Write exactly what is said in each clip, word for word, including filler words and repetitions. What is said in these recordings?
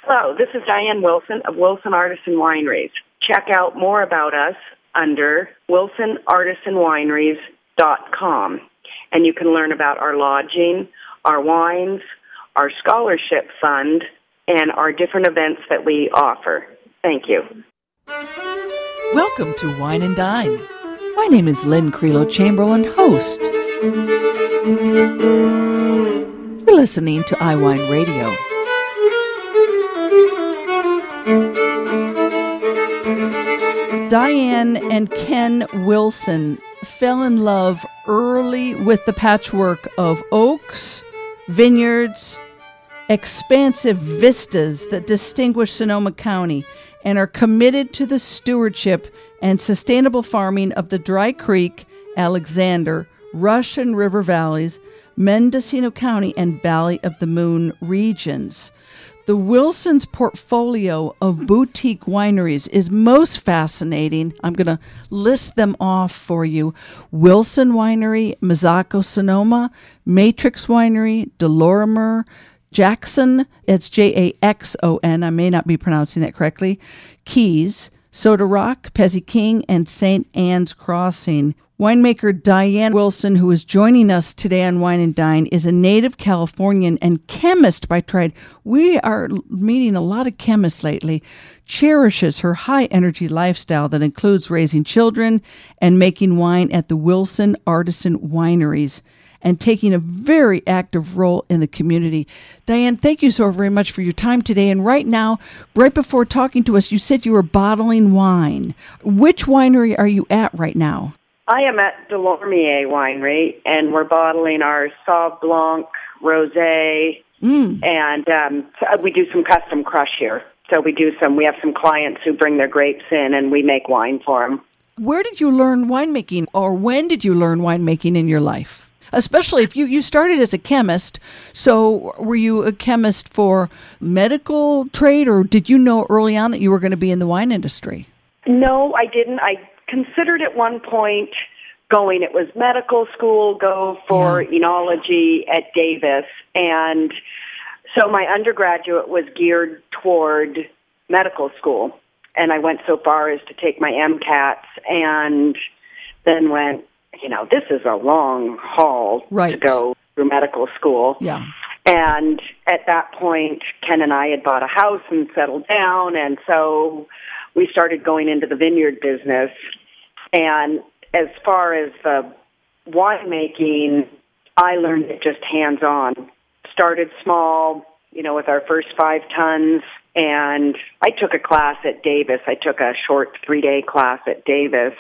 Hello, this is Diane Wilson of Wilson Artisan Wineries. Check out more about us under wilson artisan wineries dot com. And you can learn about our lodging, our wines, our scholarship fund, and our different events that we offer. Thank you. Welcome to Wine and Dine. My name is Lynn Creelo Chamberlain, host. You're listening to iWine Radio. Diane and Ken Wilson fell in love early with the patchwork of oaks, vineyards, expansive vistas that distinguish Sonoma County, and are committed to the stewardship and sustainable farming of the Dry Creek, Alexander, Rush and River Valleys, Mendocino County, and Valley of the Moon regions. The Wilson's portfolio of boutique wineries is most fascinating. I'm going to list them off for you. Wilson Winery, Mazzacco, Sonoma, Matrix Winery, Delorimer, Jackson, it's J A X O N, I may not be pronouncing that correctly, Keys, Soda Rock, Pezzi King, and Saint Anne's Crossing. Winemaker Diane Wilson, who is joining us today on Wine and Dine, is a native Californian and chemist by trade. We are meeting a lot of chemists lately. Cherishes her high-energy lifestyle that includes raising children and making wine at the Wilson Artisan Wineries, and taking a very active role in the community. Diane, thank you so very much for your time today. And right now, right before talking to us, you said you were bottling wine. Which winery are you at right now? I am at Delormier Winery, and we're bottling our Sauv Blanc, Rosé, mm. and um, we do some custom crush here. So we do some. We have some clients who bring their grapes in, and we make wine for them. Where did you learn winemaking, or when did you learn winemaking in your life? Especially if you, you started as a chemist, so were you a chemist for medical trade, or did you know early on that you were going to be in the wine industry? No, I didn't. I considered at one point going, it was medical school, go for yeah. enology at Davis. And so my undergraduate was geared toward medical school. And I went so far as to take my MCATs and then went, you know, this is a long haul right. to go through medical school. Yeah. And at that point, Ken and I had bought a house and settled down. And so we started going into the vineyard business. And as far as the winemaking, I learned it just hands-on. Started small, you know, with our first five tons. And I took a class at Davis. I took a short three-day class at Davis.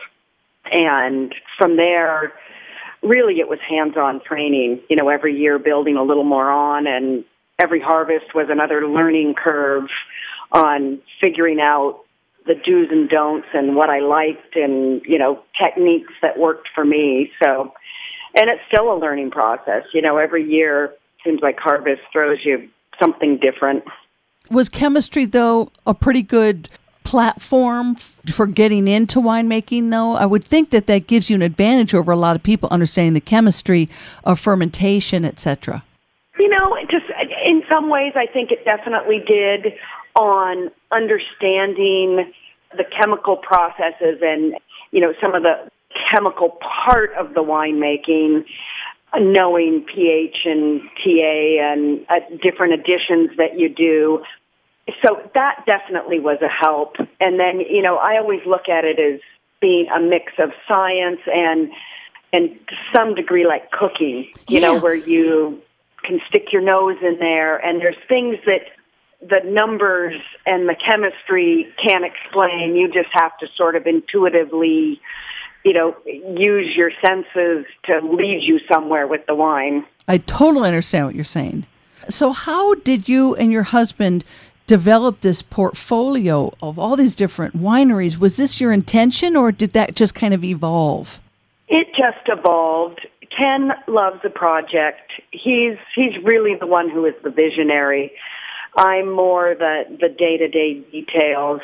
And from there, really it was hands-on training, you know, every year building a little more on. And every harvest was another learning curve on figuring out the do's and don'ts and what I liked and, you know, techniques that worked for me. So, and it's still a learning process. You know, every year seems like harvest throws you something different. Was chemistry, though, a pretty good platform f- for getting into winemaking, though? I would think that that gives you an advantage over a lot of people understanding the chemistry of fermentation, et cetera. You know, it just in some ways I think it definitely did on understanding the chemical processes and, you know, some of the chemical part of the winemaking, knowing pH and T A and uh, different additions that you do. So that definitely was a help. And then, you know, I always look at it as being a mix of science and, and to some degree like cooking, you yeah. know, where you can stick your nose in there and there's things that the numbers and the chemistry can't explain. You just have to sort of intuitively, you know, use your senses to lead you somewhere with the wine. I totally understand what you're saying. So how did you and your husband develop this portfolio of all these different wineries? Was this your intention, or did that just kind of evolve? It just evolved. Ken loves the project. He's he's really the one who is the visionary. I'm more the, the day-to-day details.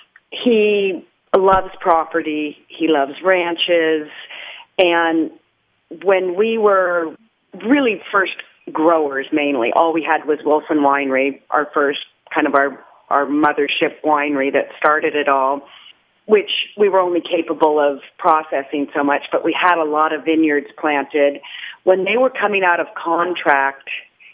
He loves property. He loves ranches. And when we were really first growers mainly, all we had was Wilson Winery, our first kind of our our mothership winery that started it all, which we were only capable of processing so much, but we had a lot of vineyards planted. When they were coming out of contract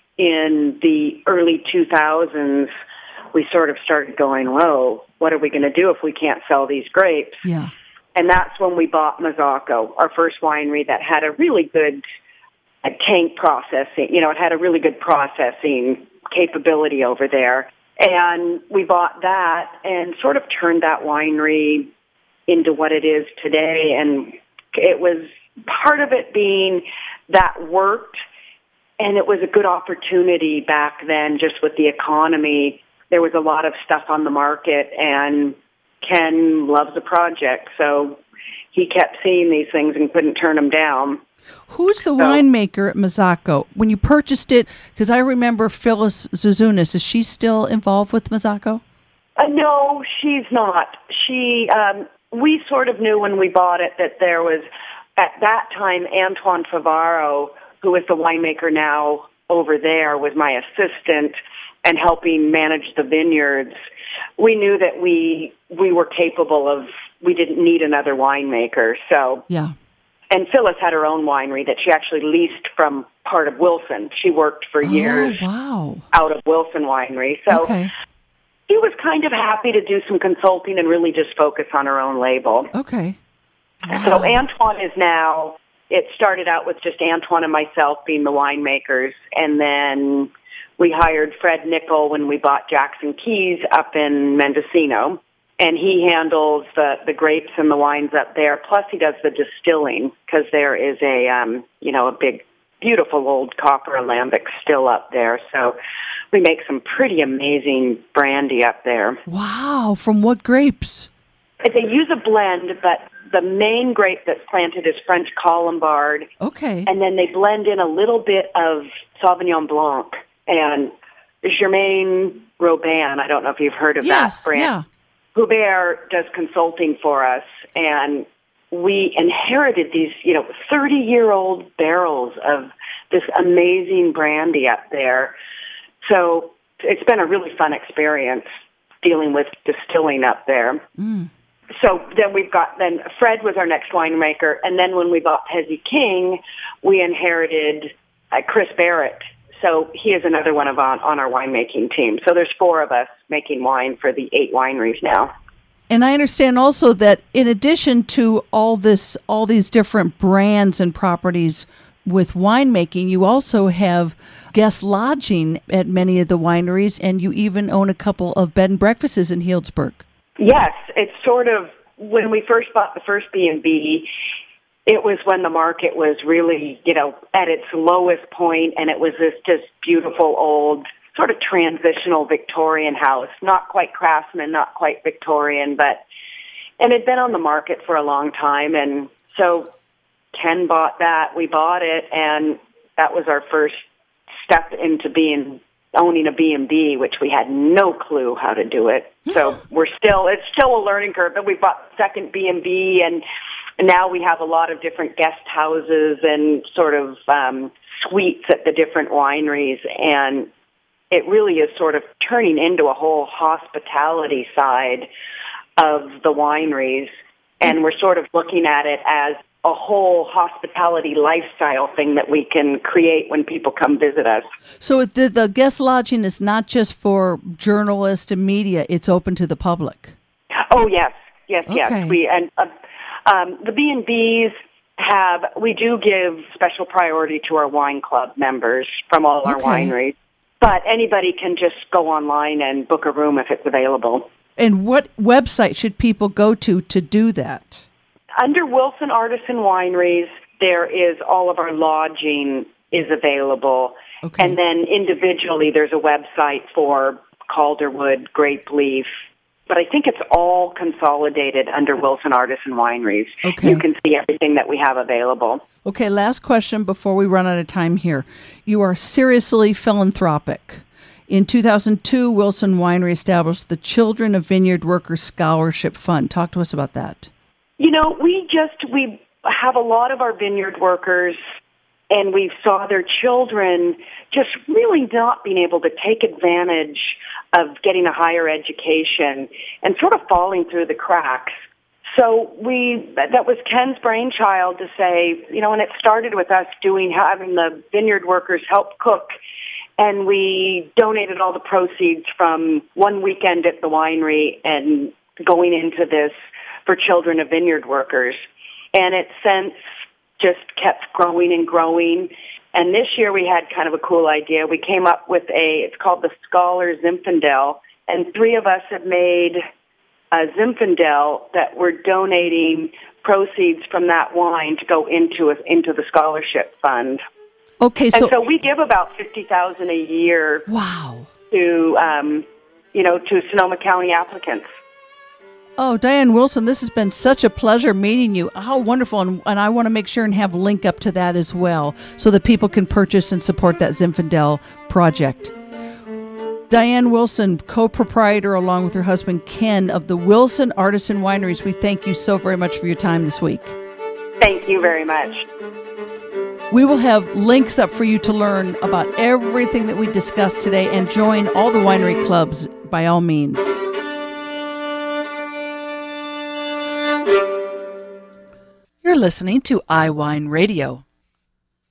in the early two thousands, we sort of started going, whoa, what are we going to do if we can't sell these grapes? Yeah. And that's when we bought Mazzacco, our first winery that had a really good uh, tank processing. You know, it had a really good processing capability over there. And we bought that and sort of turned that winery into what it is today. And it was part of it being that worked, and it was a good opportunity back then just with the economy. There was a lot of stuff on the market, and Ken loves the project, so he kept seeing these things and couldn't turn them down. Who's the so, winemaker at Mazzacco? When you purchased it, because I remember Phyllis Zuzunis, is she still involved with Mazzacco? Uh, no, she's not. She, um, we sort of knew when we bought it that there was, at that time, Antoine Favaro, who is the winemaker now over there, was my assistant and helping manage the vineyards. We knew that we we were capable of, we didn't need another winemaker, so... Yeah. And Phyllis had her own winery that she actually leased from part of Wilson. She worked for years oh, wow. out of Wilson Winery. So okay. she was kind of happy to do some consulting and really just focus on her own label. Okay. Wow. So Antoine is now, it started out with just Antoine and myself being the winemakers, and then we hired Fred Nickel when we bought Jackson Keys up in Mendocino. And he handles the, the grapes and the wines up there. Plus, he does the distilling because there is a, um, you know, a big, beautiful old copper alembic still up there. So we make some pretty amazing brandy up there. Wow. From what grapes? They use a blend, but the main grape that's planted is French Colombard. Okay. And then they blend in a little bit of Sauvignon Blanc and Germain Robin. I don't know if you've heard of yes, that brand. Yeah. Hubert does consulting for us, and we inherited these, you know, thirty-year-old barrels of this amazing brandy up there. So it's been a really fun experience dealing with distilling up there. Mm. So then we've got, then Fred was our next winemaker, and then when we bought Hezzy King, we inherited uh, Chris Barrett. So he is another one of on, on our winemaking team. So there's four of us making wine for the eight wineries now. And I understand also that in addition to all this, all these different brands and properties with winemaking, you also have guest lodging at many of the wineries, and you even own a couple of bed and breakfasts in Healdsburg. Yes, it's sort of, when we first bought the first B and B, it was when the market was really, you know, at its lowest point, and it was this just beautiful old sort of transitional Victorian house, not quite Craftsman, not quite Victorian, but, and it had been on the market for a long time, and so Ken bought that, we bought it, and that was our first step into being, owning a B and B, which we had no clue how to do it. So we're still, it's still a learning curve, but we bought the second B and B, and And now we have a lot of different guest houses and sort of um, suites at the different wineries, and it really is sort of turning into a whole hospitality side of the wineries, and we're sort of looking at it as a whole hospitality lifestyle thing that we can create when people come visit us. So the, the guest lodging is not just for journalists and media, it's open to the public. Oh, yes, yes, okay. yes. We and uh, Um, the B and Bs have, we do give special priority to our wine club members from all our okay. wineries, but anybody can just go online and book a room if it's available. And what website should people go to to do that? Under Wilson Artisan Wineries, there is all of our lodging is available. Okay. And then individually, there's a website for Calderwood, Grape Leaf, but I think it's all consolidated under Wilson Artisan Wineries. Okay. You can see everything that we have available. Okay, last question before we run out of time here. You are seriously philanthropic. In two thousand two, Wilson Winery established the Children of Vineyard Workers Scholarship Fund. Talk to us about that. You know, we just, we have a lot of our vineyard workers, and we saw their children just really not being able to take advantage of getting a higher education and sort of falling through the cracks. So we, that was Ken's brainchild to say, you know, and it started with us doing, having the vineyard workers help cook, and we donated all the proceeds from one weekend at the winery and going into this for children of vineyard workers. And it since just kept growing and growing. And this year we had kind of a cool idea. We came up with a, it's called the Scholar Zinfandel, and three of us have made a Zinfandel that we're donating proceeds from that wine to go into a, into the scholarship fund. Okay, so and so we give about fifty thousand dollars a year. Wow. To um, you know, to Sonoma County applicants. Oh, Diane Wilson, this has been such a pleasure meeting you. How wonderful. And, and I want to make sure and have a link up to that as well so that people can purchase and support that Zinfandel project. Diane Wilson, co-proprietor along with her husband Ken of the Wilson Artisan Wineries, we thank you so very much for your time this week. Thank you very much. We will have links up for you to learn about everything that we discussed today and join all the winery clubs by all means. You're listening to iWine Radio.